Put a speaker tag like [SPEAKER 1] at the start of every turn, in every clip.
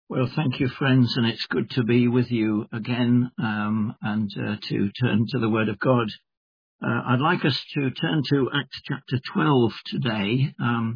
[SPEAKER 1] Well, thank you, friends, and it's good to be with you again and to turn to the Word of God. I'd like us to turn to Acts chapter 12 today.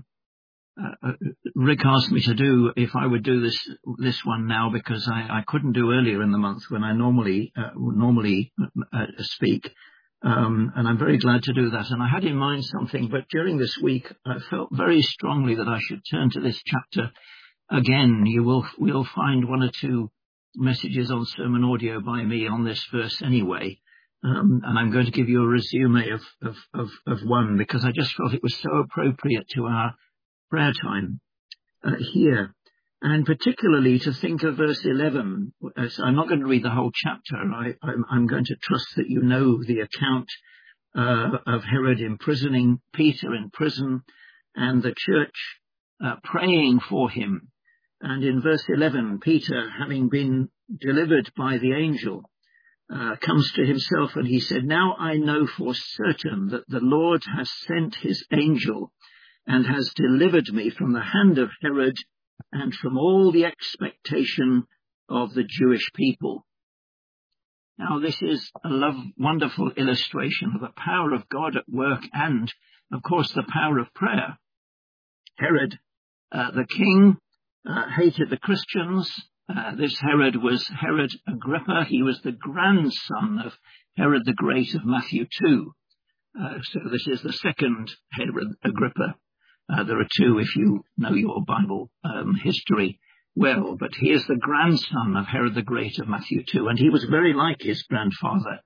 [SPEAKER 1] Rick asked me to do, if I would do this one now, because I couldn't do earlier in the month when I normally speak. And I'm very glad to do that. And I had in mind something, but during this week, I felt very strongly that I should turn to this chapter again. We'll find one or two messages on sermon audio by me on this verse anyway. And I'm going to give you a resume of one, because I just felt it was so appropriate to our prayer time here. And particularly to think of verse 11. So I'm not going to read the whole chapter. I'm going to trust that you know the account of Herod imprisoning Peter in prison and the church praying for him. And in verse 11, Peter, having been delivered by the angel, comes to himself and he said, "Now I know for certain that the Lord has sent his angel and has delivered me from the hand of Herod and from all the expectation of the Jewish people." Now this is a wonderful illustration of the power of God at work and, of course, the power of prayer. Herod, the king, hated the Christians. This Herod was Herod Agrippa. He was the grandson of Herod the Great of Matthew 2. So this is the second Herod Agrippa. There are two if you know your Bible history well, but he is the grandson of Herod the Great of Matthew 2, and he was very like his grandfather.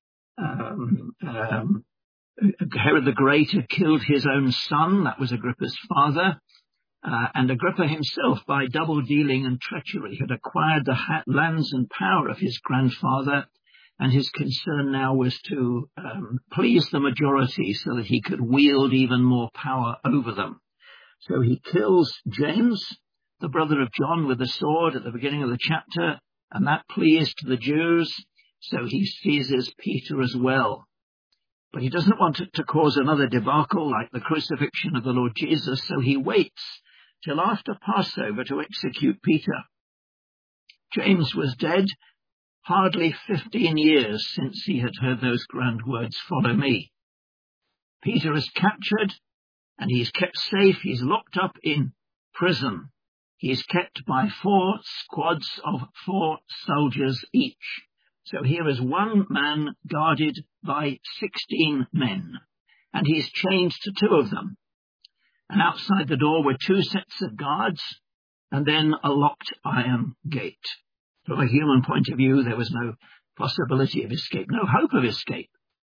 [SPEAKER 1] Herod the Great had killed his own son. That was Agrippa's father. And Agrippa himself, by double dealing and treachery, had acquired the lands and power of his grandfather, and his concern now was to please the majority so that he could wield even more power over them. So he kills James, the brother of John, with the sword at the beginning of the chapter, and that pleased the Jews, so he seizes Peter as well. But he doesn't want it to cause another debacle like the crucifixion of the Lord Jesus, so he waits till after Passover to execute Peter. James was dead hardly 15 years since he had heard those grand words, "Follow me." Peter is captured and he's kept safe. He's locked up in prison. He's kept by 4 squads of 4 soldiers each. So here is one man guarded by 16 men, and he's chained to 2 of them. And outside the door were 2 sets of guards, and then a locked iron gate. From a human point of view, there was no possibility of escape, no hope of escape.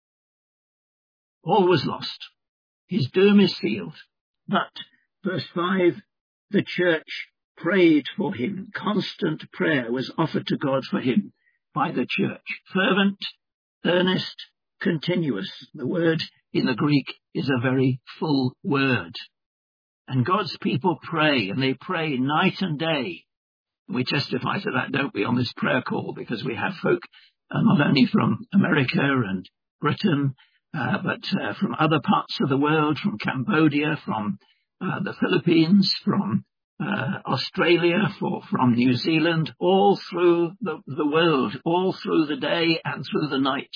[SPEAKER 1] All was lost. His doom is sealed. But, verse 5, the church prayed for him. Constant prayer was offered to God for him by the church. Fervent, earnest, continuous. The word in the Greek is a very full word. And God's people pray, and they pray night and day. We testify to that, don't we, on this prayer call, because we have folk not only from America and Britain, but from other parts of the world, from Cambodia, from the Philippines, from Australia, from New Zealand, all through the world, all through the day and through the night.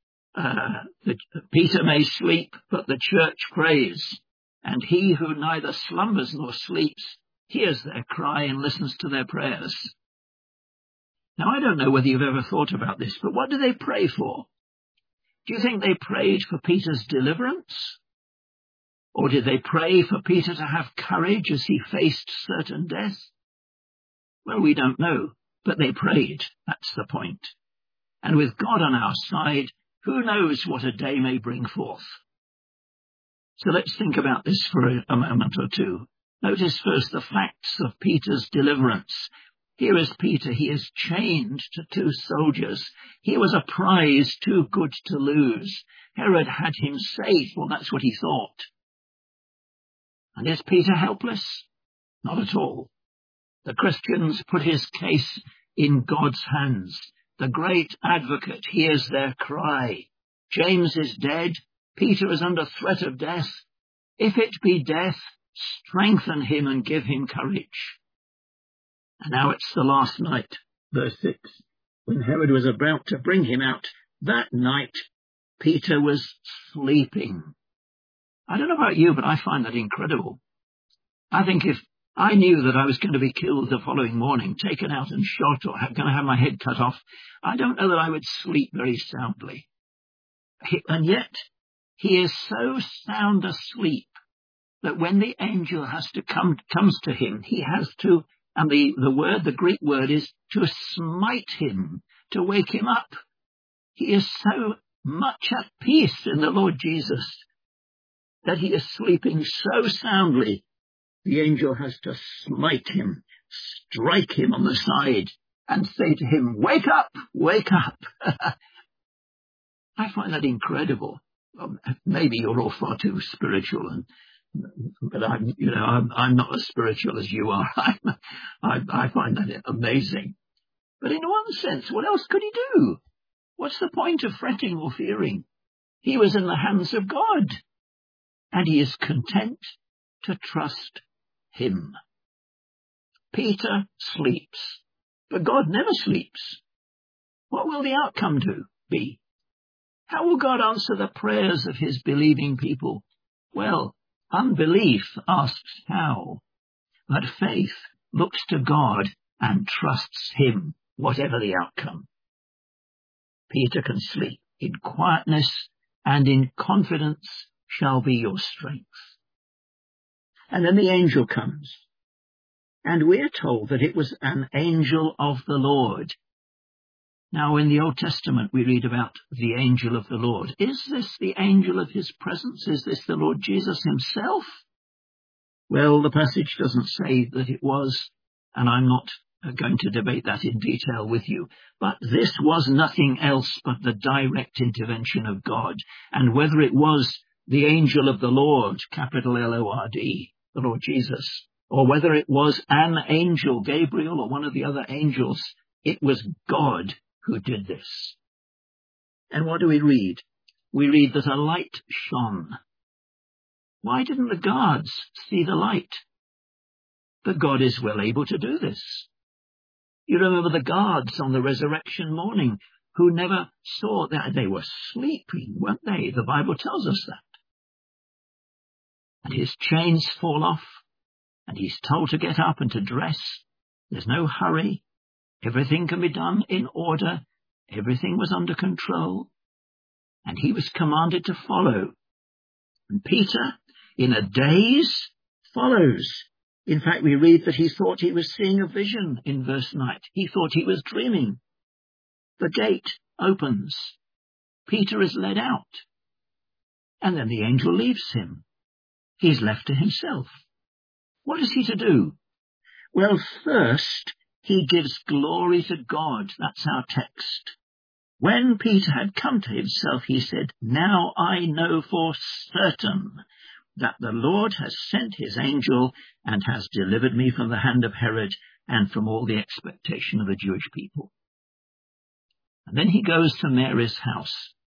[SPEAKER 1] Peter may sleep, but the church prays. And he who neither slumbers nor sleeps hears their cry and listens to their prayers. Now, I don't know whether you've ever thought about this, but what do they pray for? Do you think they prayed for Peter's deliverance? Or did they pray for Peter to have courage as he faced certain death? Well, we don't know, but they prayed. That's the point. And with God on our side, who knows what a day may bring forth? So let's think about this for a moment or two. Notice first the facts of Peter's deliverance. Here is Peter. He is chained to 2 soldiers. He was a prize too good to lose. Herod had him safe. Well, that's what he thought. And is Peter helpless? Not at all. The Christians put his case in God's hands. The great advocate hears their cry. James is dead. Peter is under threat of death. If it be death, strengthen him and give him courage. And now it's the last night, verse 6, when Herod was about to bring him out. That night, Peter was sleeping. I don't know about you, but I find that incredible. I think if I knew that I was going to be killed the following morning, taken out and shot, or going to have my head cut off, I don't know that I would sleep very soundly. And yet, he is so sound asleep that when the angel comes to him, he has to, and the Greek word is to smite him, to wake him up. He is so much at peace in the Lord Jesus that he is sleeping so soundly, the angel has to smite him, strike him on the side, and say to him, wake up, wake up. I find that incredible. Maybe you're all far too spiritual, but I'm not as spiritual as you are. I find that amazing. But in one sense, what else could he do? What's the point of fretting or fearing? He was in the hands of God, and he is content to trust him. Peter sleeps, but God never sleeps. What will the outcome be? How will God answer the prayers of his believing people? Well, unbelief asks how, but faith looks to God and trusts him, whatever the outcome. Peter can sleep. In quietness and in confidence shall be your strength. And then the angel comes, and we're told that it was an angel of the Lord. Now, in the Old Testament, we read about the angel of the Lord. Is this the angel of his presence? Is this the Lord Jesus himself? Well, the passage doesn't say that it was, and I'm not going to debate that in detail with you. But this was nothing else but the direct intervention of God. And whether it was the angel of the Lord, capital L-O-R-D, the Lord Jesus, or whether it was an angel, Gabriel, or one of the other angels, it was God who did this. And what do we read? We read that a light shone. Why didn't the guards see the light? But God is well able to do this. You remember the guards on the resurrection morning who never saw that. They were sleeping, weren't they? The Bible tells us that. And his chains fall off, and he's told to get up and to dress. There's no hurry. Everything can be done in order. Everything was under control. And he was commanded to follow. And Peter, in a daze, follows. In fact, we read that he thought he was seeing a vision in verse 9. He thought he was dreaming. The gate opens. Peter is led out. And then the angel leaves him. He's left to himself. What is he to do? Well, first, he gives glory to God. That's our text. When Peter had come to himself, he said, "Now I know for certain that the Lord has sent his angel and has delivered me from the hand of Herod and from all the expectation of the Jewish people." And then he goes to Mary's house.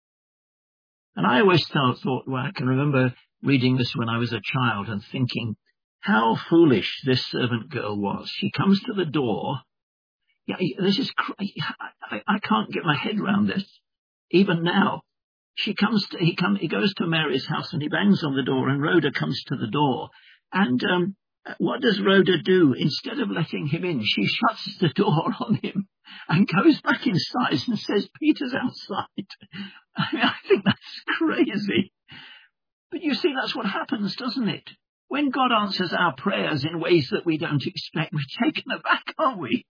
[SPEAKER 1] And I always thought, well, I can remember reading this when I was a child and thinking how foolish this servant girl was. She comes to the door. Yeah, this is I can't get my head around this. Even now, he goes to Mary's house and he bangs on the door, and Rhoda comes to the door. And what does Rhoda do? Instead of letting him in, she shuts the door on him and goes back inside and says, "Peter's outside." I think that's crazy. But you see, that's what happens, doesn't it? When God answers our prayers in ways that we don't expect, we're taken aback, aren't we?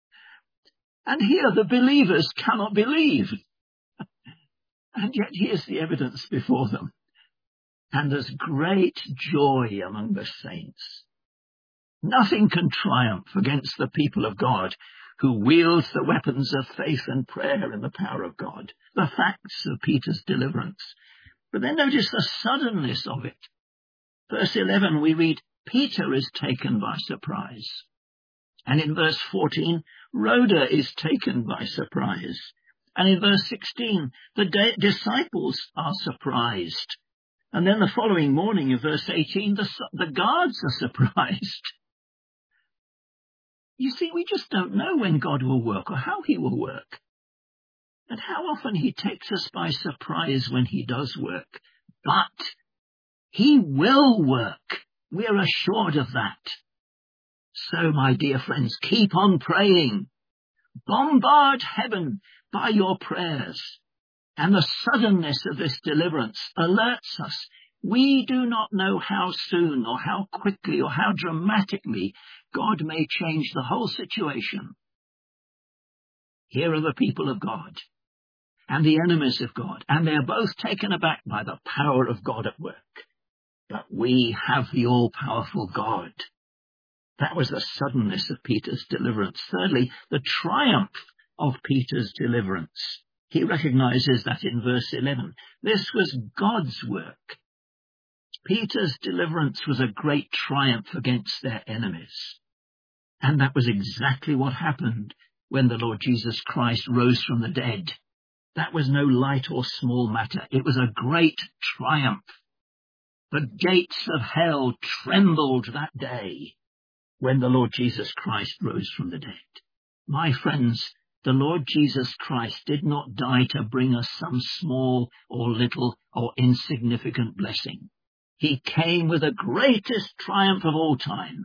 [SPEAKER 1] And here the believers cannot believe. And yet here's the evidence before them. And there's great joy among the saints. Nothing can triumph against the people of God who wields the weapons of faith and prayer in the power of God. The facts of Peter's deliverance. But then notice the suddenness of it. Verse 11 we read, Peter is taken by surprise. And in verse 14, Rhoda is taken by surprise. And in verse 16, the disciples are surprised. And then the following morning in verse 18, the guards are surprised. You see, we just don't know when God will work or how he will work. And how often he takes us by surprise when he does work. But he will work. We're assured of that. So, my dear friends, keep on praying. Bombard heaven by your prayers. And the suddenness of this deliverance alerts us. We do not know how soon or how quickly or how dramatically God may change the whole situation. Here are the people of God and the enemies of God, and they're both taken aback by the power of God at work. But we have the all-powerful God. That was the suddenness of Peter's deliverance. Thirdly, the triumph of Peter's deliverance. He recognizes that in verse 11. This was God's work. Peter's deliverance was a great triumph against their enemies. And that was exactly what happened when the Lord Jesus Christ rose from the dead. That was no light or small matter. It was a great triumph. The gates of hell trembled that day when the Lord Jesus Christ rose from the dead. My friends, the Lord Jesus Christ did not die to bring us some small or little or insignificant blessing. He came with the greatest triumph of all time.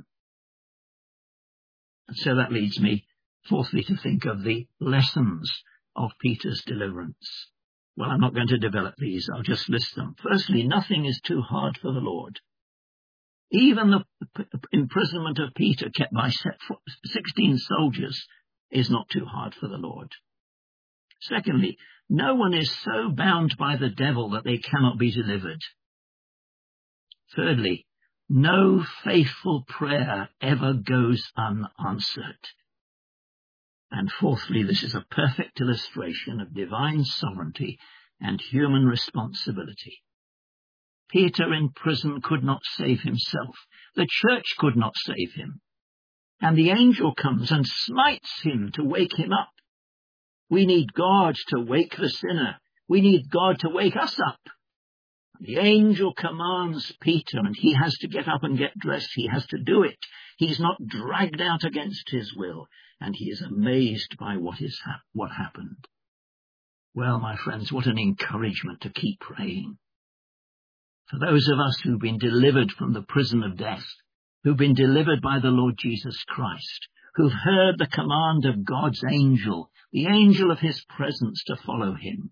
[SPEAKER 1] And so that leads me, fourthly, to think of the lessons of Peter's deliverance. Well, I'm not going to develop these. I'll just list them. Firstly, nothing is too hard for the Lord. Even the imprisonment of Peter, kept by 16 soldiers, is not too hard for the Lord. Secondly, no one is so bound by the devil that they cannot be delivered. Thirdly, no faithful prayer ever goes unanswered. And fourthly, this is a perfect illustration of divine sovereignty and human responsibility. Peter in prison could not save himself. The church could not save him. And the angel comes and smites him to wake him up. We need God to wake the sinner. We need God to wake us up. The angel commands Peter, and he has to get up and get dressed. He has to do it. He's not dragged out against his will, and he is amazed by what happened. Well, my friends, what an encouragement to keep praying. For those of us who've been delivered from the prison of death, who've been delivered by the Lord Jesus Christ, who've heard the command of God's angel, the angel of his presence, to follow him,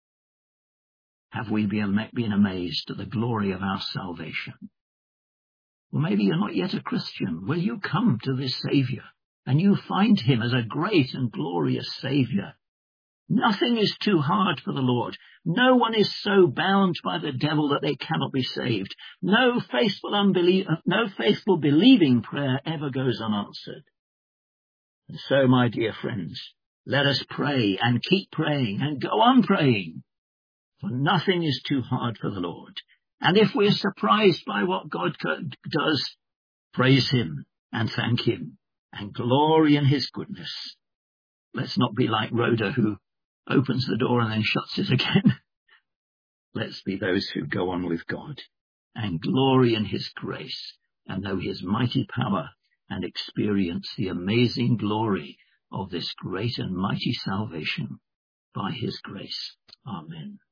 [SPEAKER 1] have we been amazed at the glory of our salvation? Well, maybe you're not yet a Christian. Will you come to this Saviour and you find him as a great and glorious Saviour? Nothing is too hard for the Lord. No one is so bound by the devil that they cannot be saved. No faithful believing prayer ever goes unanswered. And so, my dear friends, let us pray and keep praying and go on praying. For nothing is too hard for the Lord. And if we're surprised by what God does, praise him and thank him and glory in his goodness. Let's not be like Rhoda, who opens the door and then shuts it again. Let's be those who go on with God and glory in his grace and know his mighty power and experience the amazing glory of this great and mighty salvation by his grace. Amen.